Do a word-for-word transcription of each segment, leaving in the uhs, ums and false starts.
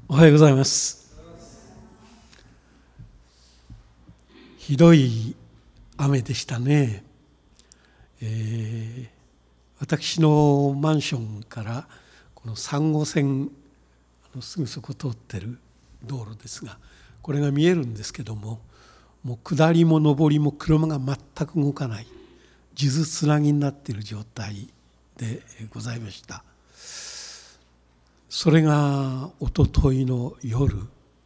おはようございます。ひどい雨でしたね。えー、私のマンションからこのさん号線のすぐそこ通ってる道路ですが、これが見えるんですけども、もう下りも上りも車が全く動かない数珠つなぎになっている状態でございました。それがおとといの夜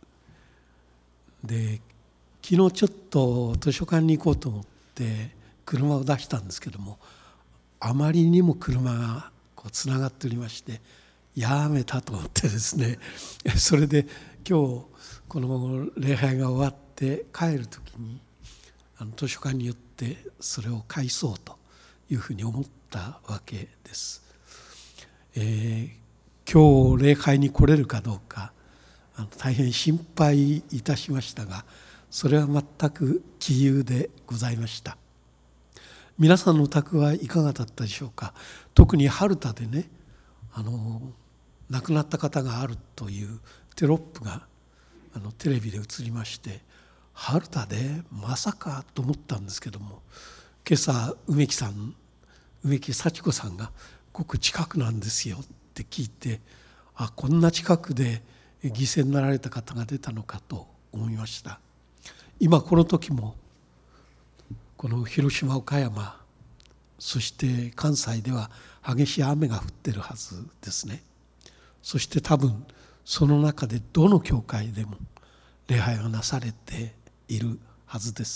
で、昨日ちょっと図書館に行こうと思って車を出したんですけども、あまりにも車がこうつながっておりまして、やめたと思ってですね、それで今日この礼拝が終わって帰る時にあの図書館に寄ってそれを返そうというふうに思ったわけです。えー今日礼拝に来れるかどうかあの大変心配いたしましたが、それは全く杞憂でございました。皆さんのお宅はいかがだったでしょうか。特に春田でね、あの亡くなった方があるというテロップがあのテレビで映りまして、春田でまさかと思ったんですけども、今朝梅木さん梅木幸子さんがごく近くなんですよって聞いて、あ、こんな近くで犠牲になられた方が出たのかと思いました。今この時もこの広島岡山そして関西では激しい雨が降ってるはずですね。そして多分その中でどの教会でも礼拝がなされているはずです。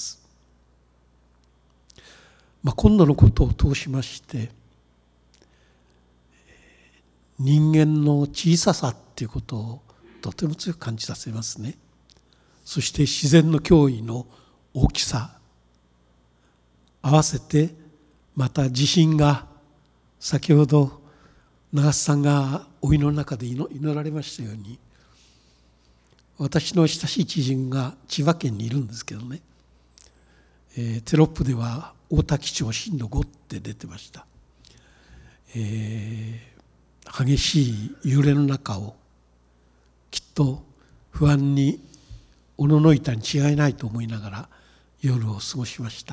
まあ、今度のことを通しまして人間の小ささっていうことをとても強く感じさせますね。そして自然の脅威の大きさ、合わせてまた地震が、先ほど長須さんがお祈りの中で祈られましたように、私の親しい知人が千葉県にいるんですけどね、えー、テロップでは大多喜町震度ごって出てました。えー激しい揺れの中をきっと不安におののいたに違いないと思いながら夜を過ごしました。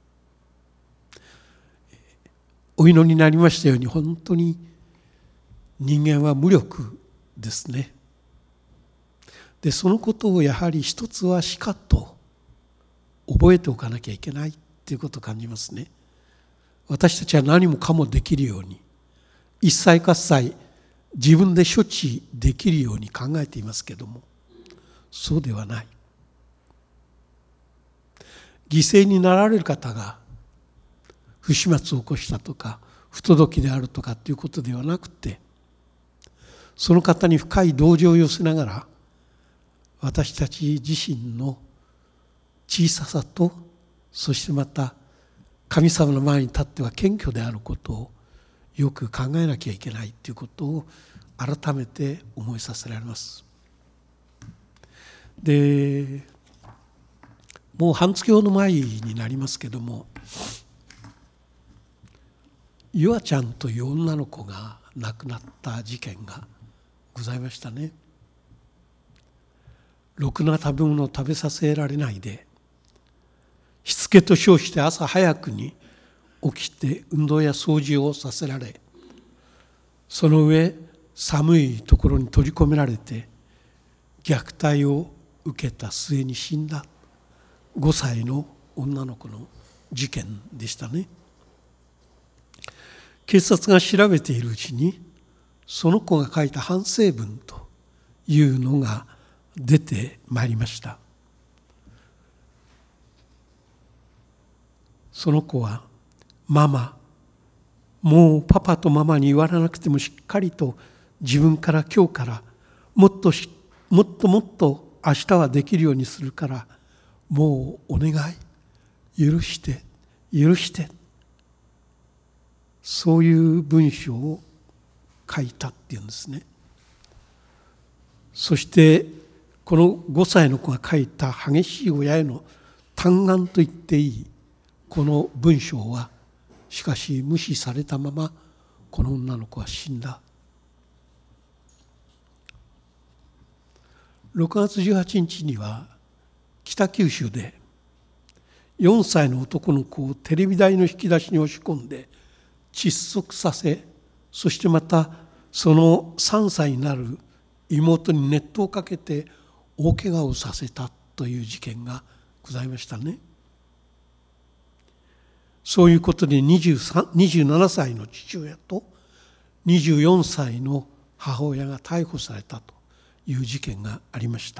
お祈りになりましたように、本当に人間は無力ですね。でそのことをやはり一つはしかと覚えておかなきゃいけないということを感じますね。私たちは何もかもできるように、一切喝采自分で処置できるように考えていますけども、そうではない。犠牲になられる方が不始末を起こしたとか不届きであるとかっていうことではなくて、その方に深い同情を寄せながら、私たち自身の小ささと、そしてまた神様の前に立っては謙虚であることをよく考えなきゃいけないということを改めて思いさせられます。で、もう半月ほど前になりますけども、ゆあちゃんという女の子が亡くなった事件がございましたね。ろくな食べ物を食べさせられないで、しつけと称して朝早くに起きて運動や掃除をさせられ、その上寒いところに閉じ込められて虐待を受けた末に死んだごさいの女の子の事件でしたね。警察が調べているうちに、その子が書いた反省文というのが出てまいりました。その子は、ママ、もうパパとママに言われなくてもしっかりと自分から今日からもっとしもっともっと明日はできるようにするから、もうお願い、許して許して、そういう文章を書いたっていうんですね。そしてこのごさいの子が書いた激しい親への嘆願と言っていいこの文章は、しかし無視されたままこの女の子は死んだ。 ろくがつじゅうはちにちには北九州でよんさいの男の子をテレビ台の引き出しに押し込んで窒息させ、そしてまたそのさんさいになる妹に熱湯をかけて大怪我をさせたという事件がございましたね。そういうことでにじゅうさん、にじゅうななさいの父親とにじゅうよんさいの母親が逮捕されたという事件がありました。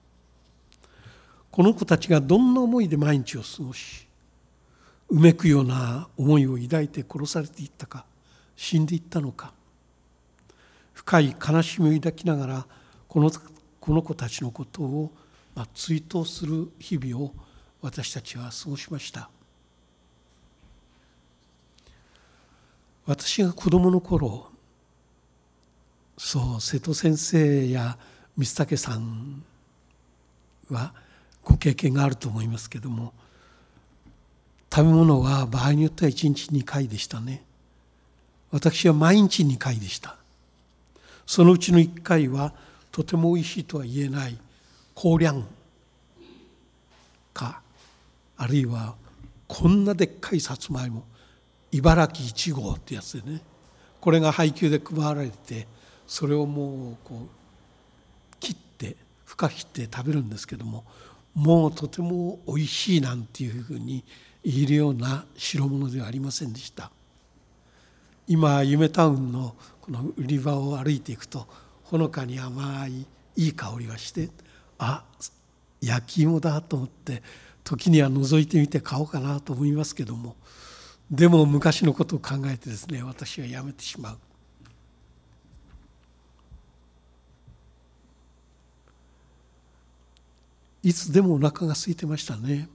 この子たちがどんな思いで毎日を過ごし、うめくような思いを抱いて殺されていったか、死んでいったのか、深い悲しみを抱きながらこの、この子たちのことを追悼する日々を私たちは過ごしました。私が子どもの頃、そう瀬戸先生や光武さんはご経験があると思いますけれども、食べ物は場合によってはいちにちにかいでしたね。私は毎日にかいでした。そのうちのいっかいはとてもおいしいとは言えない高粱か、あるいはこんなでっかいさつまいも、茨城いちごうってやつでね、これが配給で配られて、それをもうこう切ってふかして食べるんですけども、もうとてもおいしいなんていうふうに言えるような代物ではありませんでした。今夢タウンのこの売り場を歩いていくと、ほのかに甘いいい香りがして、あ、焼き芋だと思って時には覗いてみて買おうかなと思いますけども、でも昔のことを考えてですね、私はやめてしまう。いつでもお腹が空いてましたね。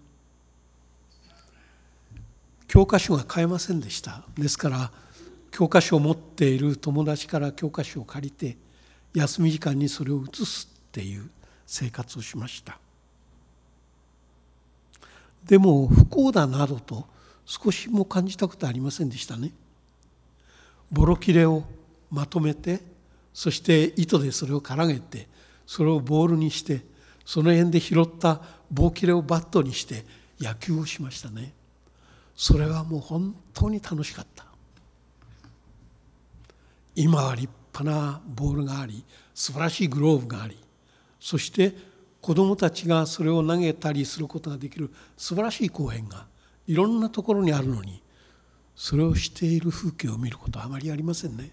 教科書が買えませんでした。ですから教科書を持っている友達から教科書を借りて、休み時間にそれを写すっていう生活をしました。でも不幸だなどと少しも感じたことはありませんでしたね。ボロ切れをまとめて、そして糸でそれをからげて、それをボールにして、その辺で拾った棒切れをバットにして野球をしましたね。それはもう本当に楽しかった。今は立派なボールがあり、素晴らしいグローブがあり、そして子どもたちがそれを投げたりすることができる素晴らしい公園がいろんなところにあるのに、それをしている風景を見ることはあまりありませんね。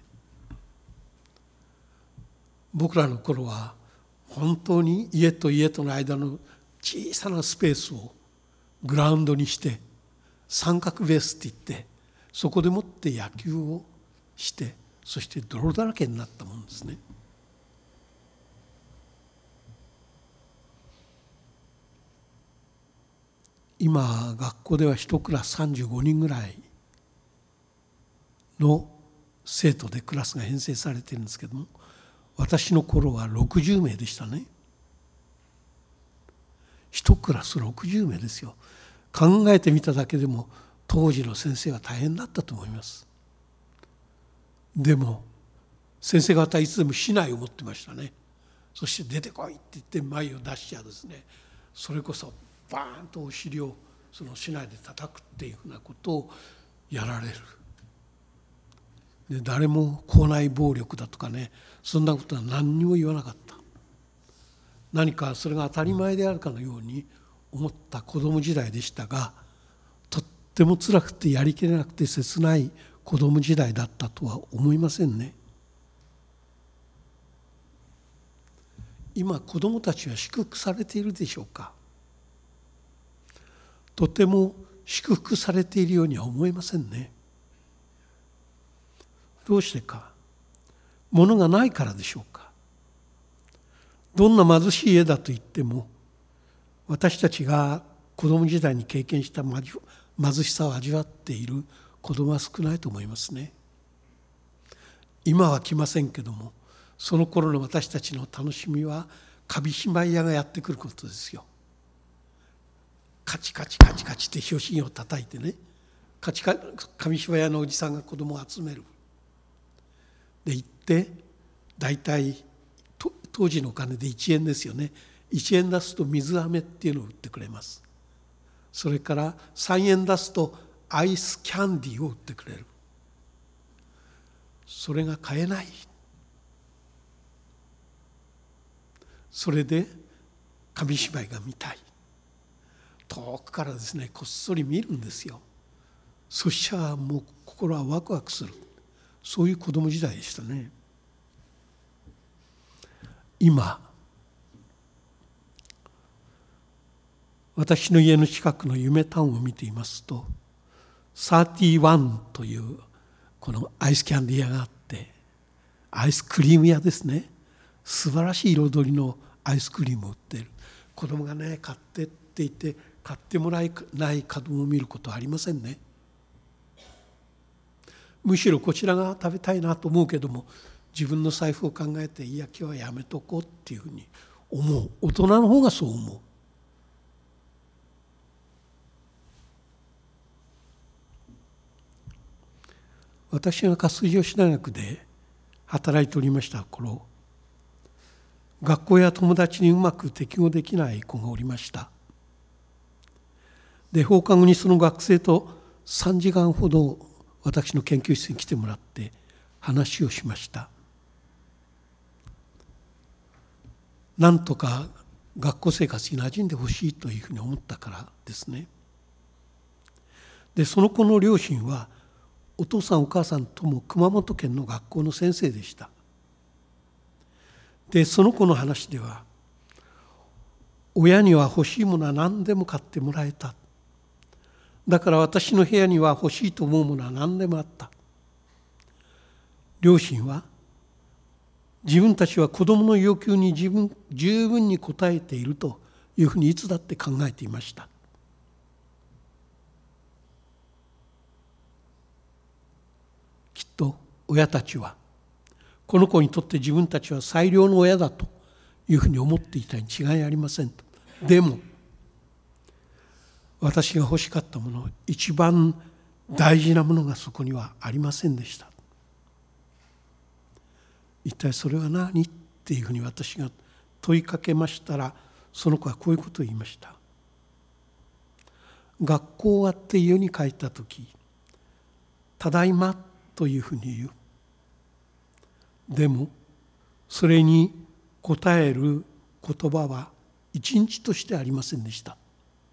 僕らの頃は本当に家と家との間の小さなスペースをグラウンドにして三角ベースって言って、そこでもって野球をして、そして泥だらけになったもんですね。今学校では一クラスさんじゅうごにんぐらいの生徒でクラスが編成されているんですけども、私の頃はろくじゅうめいでしたね。一クラスろくじゅうめいですよ。考えてみただけでも当時の先生は大変だったと思います。でも先生方はいつでも竹刀を持ってましたね。そして出てこいって言って前を出しちゃですね、それこそバーンとお尻をその竹刀で叩くっていうふうなことをやられる。で誰も校内暴力だとかね、そんなことは何にも言わなかった。何かそれが当たり前であるかのように思った子供時代でしたが、とっても辛くてやりきれなくて切ない子供時代だったとは思いませんね。今子供たちは祝福されているでしょうか。とても祝福されているようには思えませんね。どうしてか。物がないからでしょうか。どんな貧しい家だと言っても、私たちが子供時代に経験した貧しさを味わっている子供は少ないと思いますね。今は来ませんけども、その頃の私たちの楽しみは紙芝居屋がやってくることですよ。カチカチカチカチって拍子を叩いてね、カチカ紙芝居屋のおじさんが子供を集める。で行って大体当時のお金でいちえんですよね。いちえん出すと水飴っていうのを売ってくれます。それからさんえん出すとアイスキャンディーを売ってくれる。それが買えない。それで紙芝居が見たい。遠くからですね、こっそり見るんですよ。そしたらもう心はワクワクする。そういう子供時代でしたね。今私の家の近くの夢タウンを見ていますと、サーティワンというこのアイスキャンディー屋があって、アイスクリーム屋ですね。素晴らしい彩りのアイスクリームを売っている。子供がね、買ってって言って買ってもらえない子供を見ることはありませんね。むしろこちらが食べたいなと思うけども、自分の財布を考えて、いや今日はやめとこうっていうふうに思う。大人の方がそう思う。私が霞女子大学で働いておりました頃、学校や友達にうまく適応できない子がおりました。で、放課後にその学生とさんじかんほど私の研究室に来てもらって話をしました。なんとか学校生活に馴染んでほしいというふうに思ったからですね。で、その子の両親はお父さんお母さんとも熊本県の学校の先生でした。で、その子の話では、親には欲しいものは何でも買ってもらえた。だから私の部屋には欲しいと思うものは何でもあった。両親は自分たちは子供の要求に自分十分に応えているというふうにいつだって考えていました。きっと親たちはこの子にとって自分たちは最良の親だというふうに思っていたに違いありませんと。でも私が欲しかったもの、一番大事なものがそこにはありませんでした。一体それは何っていうふうに私が問いかけましたら、その子はこういうことを言いました。学校終わって家に帰ったとき、ただいまというふうに言う。でもそれに答える言葉は一日としてありませんでした。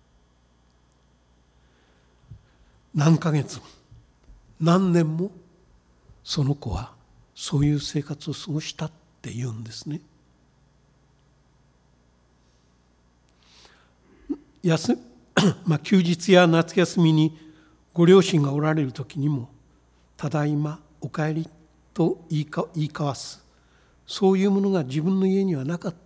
何ヶ月も何年もその子はそういう生活を過ごしたって言うんですね。休まあ、休日や夏休みにご両親がおられる時にも、ただいまお帰りと言いか言い交わす、そういうものが自分の家にはなかった。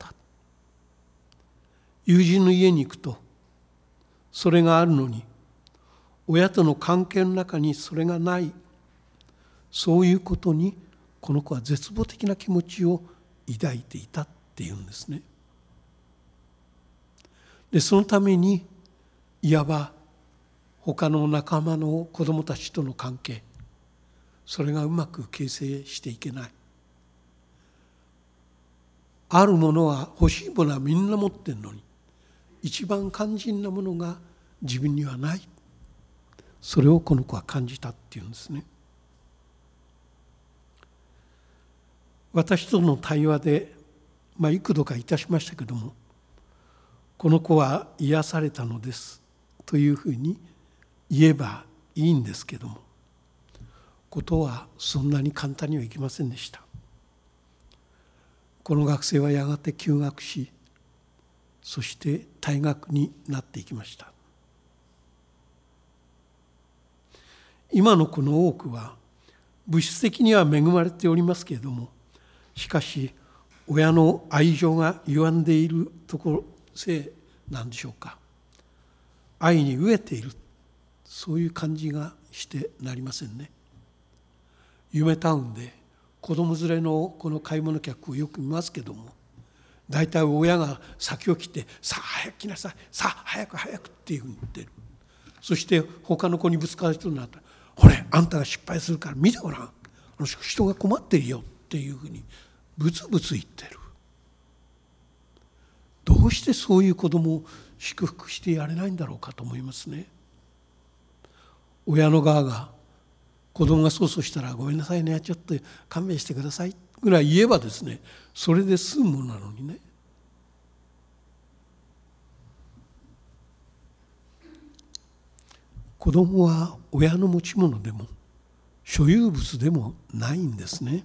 友人の家に行くとそれがあるのに、親との関係の中にそれがない。そういうことにこの子は絶望的な気持ちを抱いていたっていうんですね。で、そのためにいわば他の仲間の子どもたちとの関係、それがうまく形成していけない。あるものは、欲しいものはみんな持ってるのに、一番肝心なものが自分にはない。それをこの子は感じたっていうんですね。私との対話で、まあ、幾度かいたしましたけども、この子は癒されたのですというふうに言えばいいんですけども、ことはそんなに簡単にはいきませんでした。この学生はやがて休学し、そして退学になっていきました。今の子の多くは物質的には恵まれておりますけれども、しかし親の愛情が歪んでいるところせいなんでしょうか。愛に飢えている、そういう感じがしてなりませんね。夢タウンで子供連れのこの買い物客をよく見ますけども、大体親が先を切って、さあ早く来なさい、さあ早く早くっていうふうに言ってる。そして他の子にぶつかる人になったら、ほれあんたが失敗するから見てごらん、あの人が困ってるよっていうふうにブツブツ言ってる。 してそういう子供を祝福してやれないんだろうかと思いますね。親の側が子供がそうそうしたらごめんなさいね、ちょっと勘弁してくださいぐらい言えばですね、それで済むものなのにね。子供は親の持ち物でも所有物でもないんですね。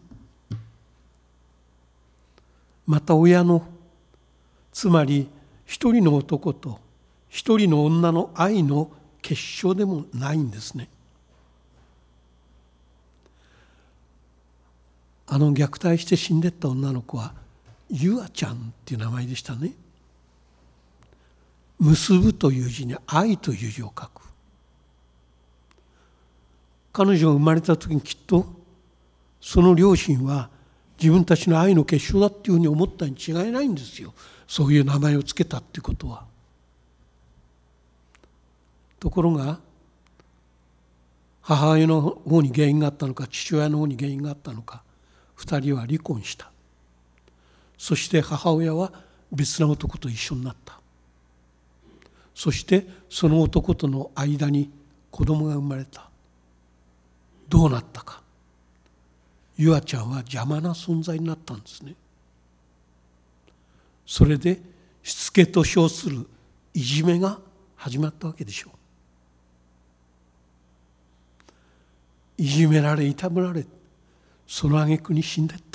また親の、つまり一人の男と一人の女の愛の結晶でもないんですね。あの虐待して死んでった女の子はゆあちゃんっていう名前でしたね。結ぶという字に愛という字を書く。彼女が生まれた時にきっとその両親は自分たちの愛の結晶だっていうふうに思ったに違いないんですよ。そういう名前をつけたっていうことは。ところが母親の方に原因があったのか父親の方に原因があったのか、二人は離婚した。そして母親は別な男と一緒になった。そしてその男との間に子供が生まれた。どうなったか。ゆあちゃんは邪魔な存在になったんですね。それでしつけと称するいじめが始まったわけでしょう。いじめられ痛められ、その挙句に死んでった。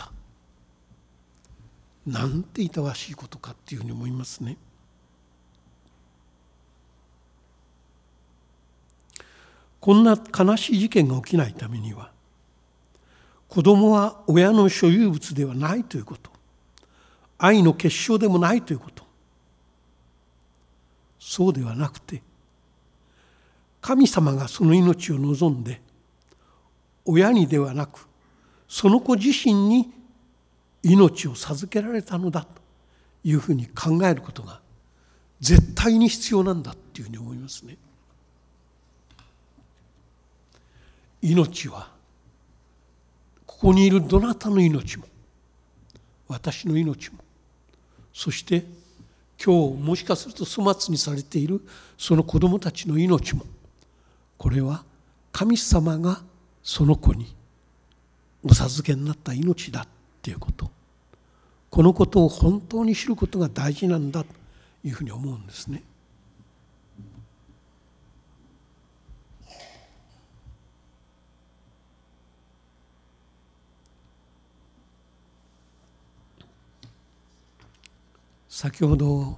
なんていたわしいことかっていうふうに思いますね。こんな悲しい事件が起きないためには、子供は親の所有物ではないということ、愛の結晶でもないということ、そうではなくて、神様がその命を望んで、親にではなく、その子自身に命を授けられたのだというふうに考えることが絶対に必要なんだっていうふうに思いますね。命はここにいるどなたの命も、私の命も、そして今日もしかすると粗末にされているその子供たちの命も、これは神様がその子にお授けになった命だっていうこと、このことを本当に知ることが大事なんだというふうに思うんですね。先ほど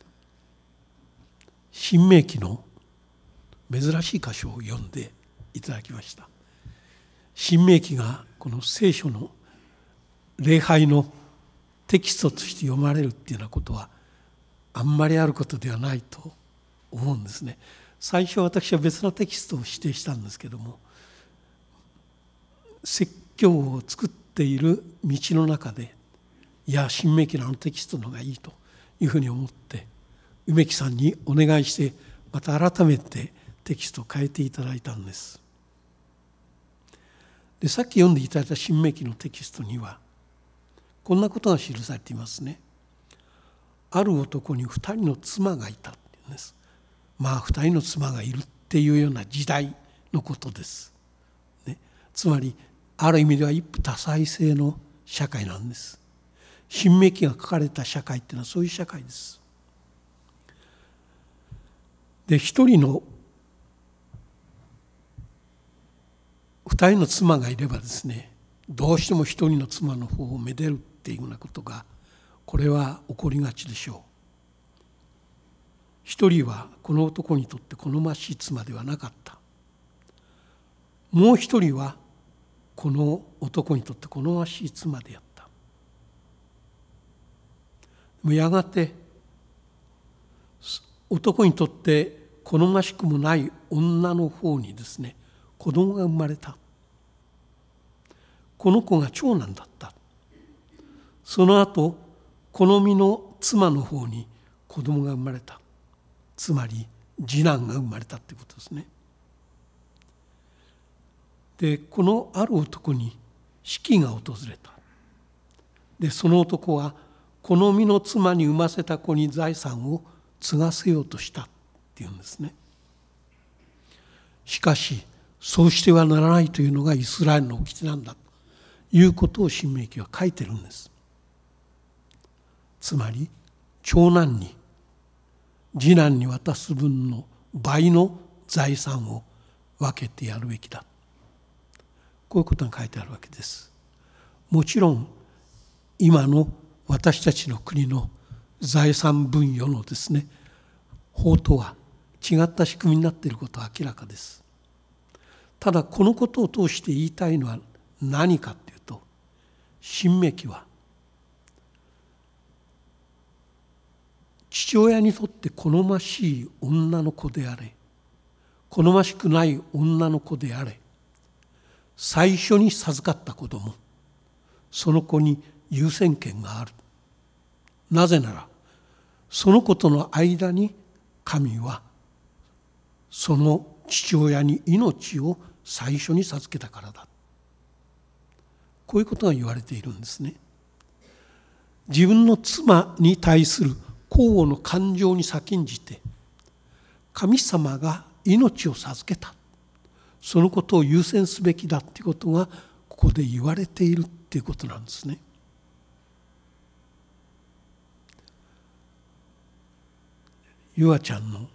新明記の珍しい箇所を読んでいただきました。新明記がこの聖書の礼拝のテキストとして読まれるっていうようなことはあんまりあることではないと思うんですね。最初私は別のテキストを指定したんですけども、説教を作っている道の中で、いや新明記のあのテキストの方がいいというふうに思って、梅木さんにお願いしてまた改めてテキストを変えていただいたんです。でさっき読んでいただいた新明記のテキストにはこんなことが記されていますね。ある男に二人の妻がいたっていうんです。まあ二人の妻がいるっていうような時代のことです、ね、つまりある意味では一夫多妻制の社会なんです。新明記が書かれた社会っていうのはそういう社会です。で一人の二人の妻がいればですね、どうしても一人の妻の方をめでるっていうようなことがこれは起こりがちでしょう。一人はこの男にとって好ましい妻ではなかった。もう一人はこの男にとって好ましい妻であった。でもやがて男にとって好ましくもない女の方にですね、子供が生まれた。この子が長男だった。その後好みの妻の方に子供が生まれた。つまり次男が生まれたということですね。でこのある男に死期が訪れた。でその男はこの身の妻に産ませた子に財産を継がせようとしたっていうんですね。しかしそうしてはならないというのがイスラエルの掟なんだということを申命記は書いてるんです。つまり長男に次男に渡す分の倍の財産を分けてやるべきだ、こういうことが書いてあるわけです。もちろん今の私たちの国の財産分与のですね法とは違った仕組みになっていることは明らかです。ただこのことを通して言いたいのは何かというと、申命記は父親にとって好ましい女の子であれ、好ましくない女の子であれ、最初に授かった子供、その子に優先権がある。なぜならその子との間に神はその父親に命を最初に授けたからだ。こういうことが言われているんですね。自分の妻に対する交互の感情に先んじて神様が命を授けた、そのことを優先すべきだということがここで言われているということなんですね。ゆあちゃんの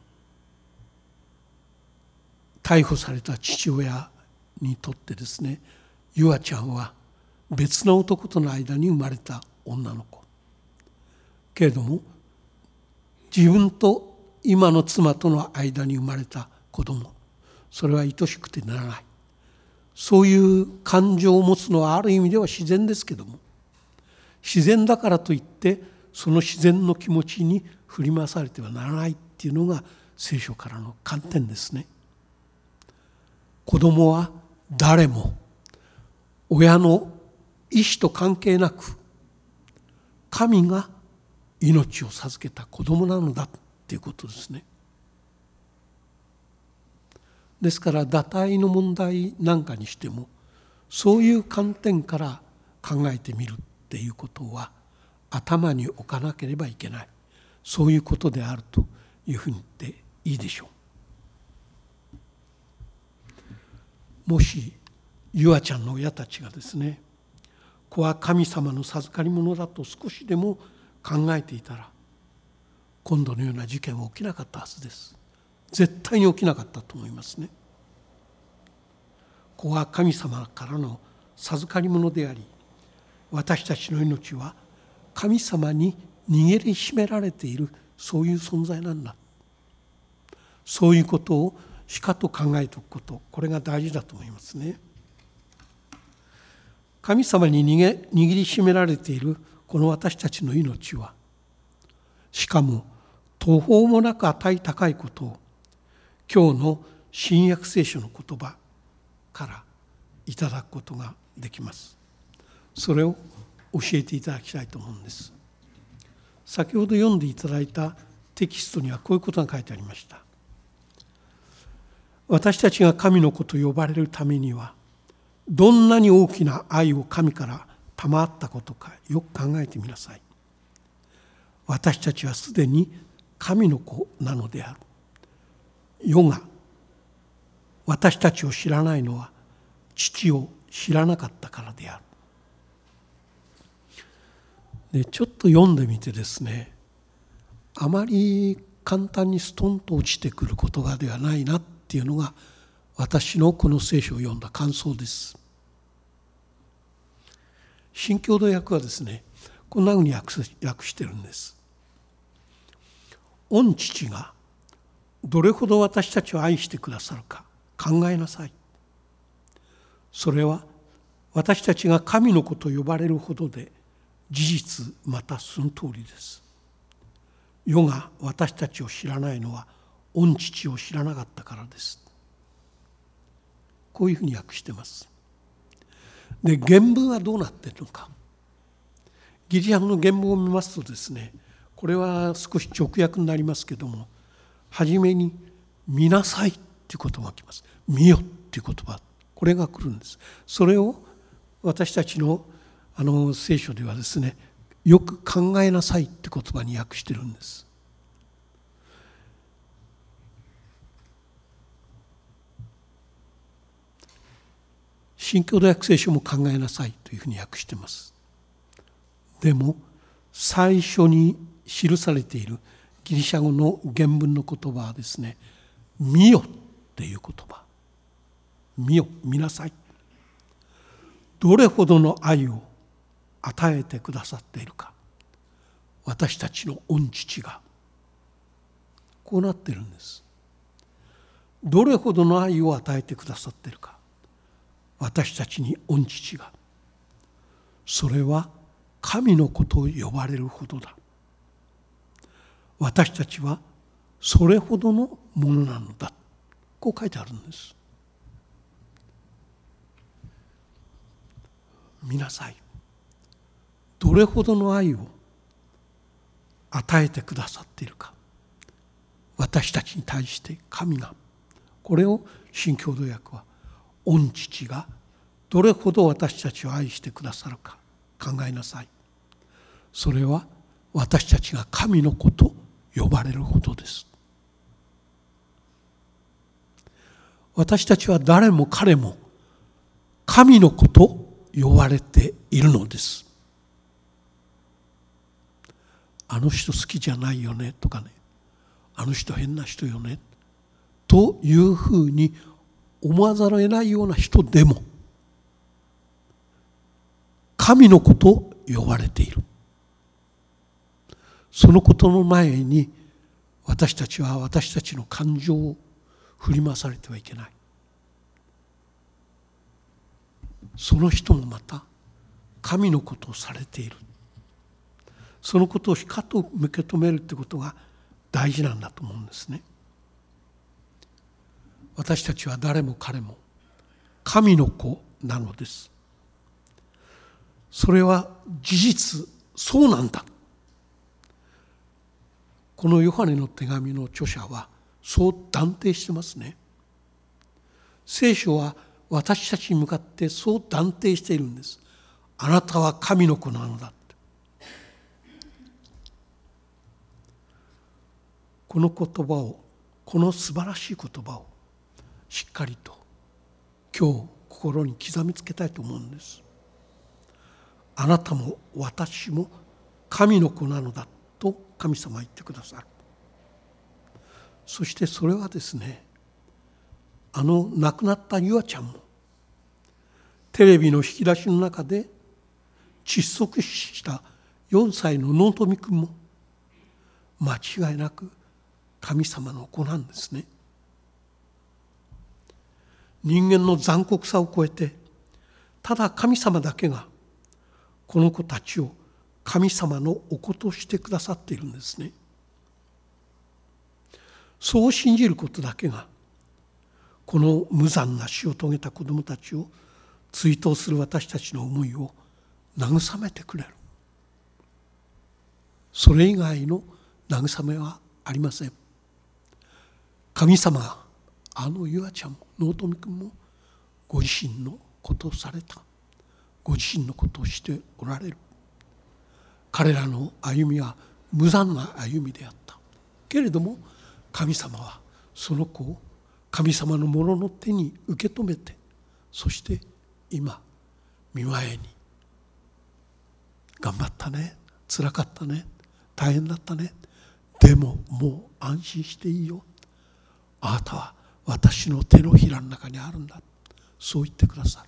逮捕された父親にとってですね、ゆあちゃんは別の男との間に生まれた女の子けれども、自分と今の妻との間に生まれた子供、それは愛しくてならない、そういう感情を持つのはある意味では自然ですけども、自然だからといってその自然の気持ちに振り回されてはならないっていうのが聖書からの観点ですね。子供は誰も親の意思と関係なく神が命を授けた子供なのだっていうことですね。ですから堕胎の問題なんかにしてもそういう観点から考えてみるっていうことは頭に置かなければいけない、そういうことであるというふうに言っていいでしょう。もしゆあちゃんの親たちがですね、子は神様の授かり物だと少しでも考えていたら今度のような事件は起きなかったはずです。絶対に起きなかったと思いますね。子は神様からの授かり物であり、私たちの命は神様に握りしめられている、そういう存在なんだ。そういうことをしかと考えておくこと、これが大事だと思いますね。神様に握りしめられているこの私たちの命は、しかも途方もなく値高いことを今日の新約聖書の言葉からいただくことができます。それを教えていただきたいと思うんです。先ほど読んでいただいたテキストにはこういうことが書いてありました。私たちが神の子と呼ばれるためにはどんなに大きな愛を神から賜ったことかよく考えてみなさい。私たちはすでに神の子なのである。世が私たちを知らないのは父を知らなかったからである。でちょっと読んでみてですね、あまり簡単にストンと落ちてくる言葉ではないなっていうのが私のこの聖書を読んだ感想です。新共同訳はですね、こんなふうに訳してるんです。御父がどれほど私たちを愛してくださるか考えなさい。それは私たちが神の子と呼ばれるほどで事実またその通りです。世が私たちを知らないのは御父を知らなかったからです。こういうふうに訳してます。で、原文はどうなっているのか。ギリシャ語の原文を見ますとですね、これは少し直訳になりますけども、はじめに見なさいっていう言葉が来ます。見よっていう言葉、これが来るんです。それを私たちのあの聖書ではですね、 よく考えなさいって言葉に訳してるんです。新共同訳聖書も考えなさいというふうに訳しています。でも最初に記されているギリシャ語の原文の言葉はですね、見よっていう言葉。見よ、見なさい。どれほどの愛を与えてくださっているか、私たちの御父が。こうなってるんです。どれほどの愛を与えてくださっているか、私たちに御父が。それは神の子と呼ばれるほどだ。私たちはそれほどのものなのだ。こう書いてあるんです。見なさい。どれほどの愛を与えてくださっているか。私たちに対して神が。これを新共同訳は、御父がどれほど私たちを愛してくださるか考えなさい。それは私たちが神の子と呼ばれるほどです。私たちは誰も彼も神の子と呼ばれているのです。あの人好きじゃないよねとかね、あの人変な人よねというふうに思わざるを得ないような人でも神の子と呼ばれている。そのことの前に私たちは私たちの感情を振り回されてはいけない。その人もまた神のことをされている。そのことをしかと受け止めるということが大事なんだと思うんですね。私たちは誰も彼も神の子なのです。それは事実そうなんだ。このヨハネの手紙の著者はそう断定してますね。聖書は私たちに向かってそう断定しているんです。あなたは神の子なのだって。この言葉を、この素晴らしい言葉をしっかりと今日心に刻みつけたいと思うんです。あなたも私も神の子なのだと神様は言ってくださる。そしてそれはですね、あの亡くなったゆあちゃんもテレビの引き出しの中で窒息したよんさいの納富君も間違いなく神様の子なんですね。人間の残酷さを超えて、ただ神様だけがこの子たちを神様のお子としてくださっているんですね。そう信じることだけがこの無残な死を遂げた子どもたちを追悼する私たちの思いを慰めてくれる。それ以外の慰めはありません。神様があのゆあちゃんも納富君もご自身のことをされた。ご自身のことをしておられる。彼らの歩みは無残な歩みであったけれども、神様はその子を神様のものの手に受け止めて、そして今御前に頑張ったね、辛かったね、大変だったね、でももう安心していいよ、あなたは私の手のひらの中にあるんだ、そう言ってくださる。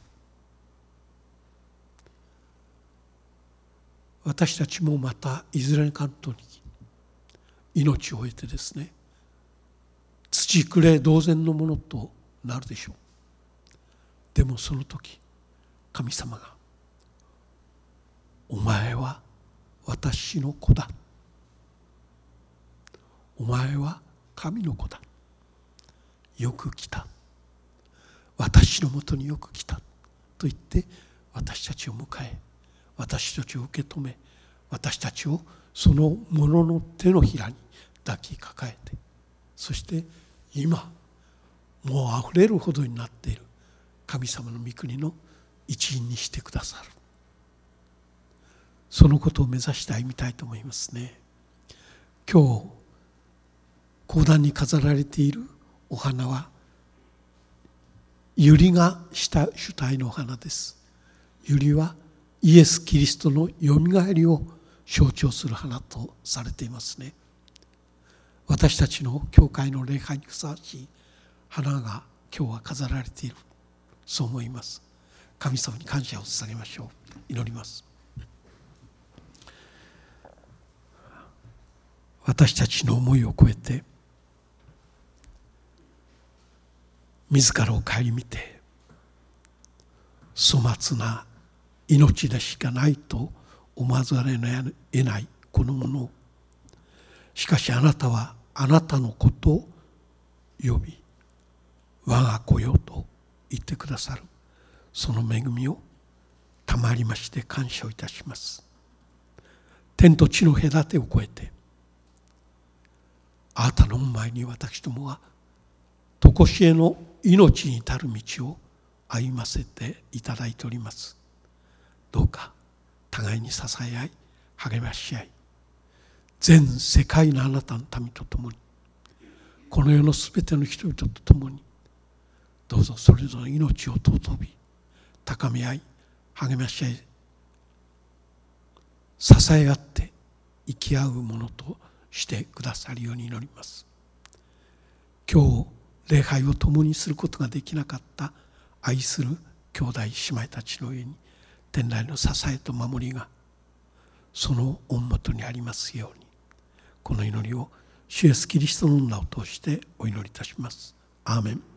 私たちもまたいずれかの時に命を終えてですね、土くれ同然のものとなるでしょう。でもその時神様が、お前は私の子だ、お前は神の子だ、よく来た、私のもとによく来たと言って私たちを迎え、私たちを受け止め、私たちをそのものの手のひらに抱きかかえて、そして今もうあふれるほどになっている神様の御国の一員にしてくださる。 そのことを目指して歩みたいと思いますね。今日講談に飾られているお花は百合がした主体のお花です。百合はイエス・キリストのよみがえりを象徴する花とされていますね。私たちの教会の礼拝にふさわしい花が今日は飾られている、そう思います。神様に感謝を捧げましょう。祈ります。私たちの思いを超えて自らを顧みて、粗末な命でしかないと思わざるを得ないこのものを、しかしあなたはあなたのことを呼び、我が子よと言ってくださる、その恵みをたまりまして感謝をいたします。天と地の隔てを越えて、あなたの前に私どもは常しえの命に至る道を歩ませていただいております。どうか互いに支え合い励まし合い、全世界のあなたの民と共に、この世のすべての人々と共に、どうぞそれぞれの命を尊び高め合い励まし合い、支え合って生き合うものとしてくださるように祈ります。今日礼拝を共にすることができなかった愛する兄弟姉妹たちの上に天来の支えと守りがその御元にありますように、この祈りを主イエスキリストの名を通してお祈りいたします。アーメン。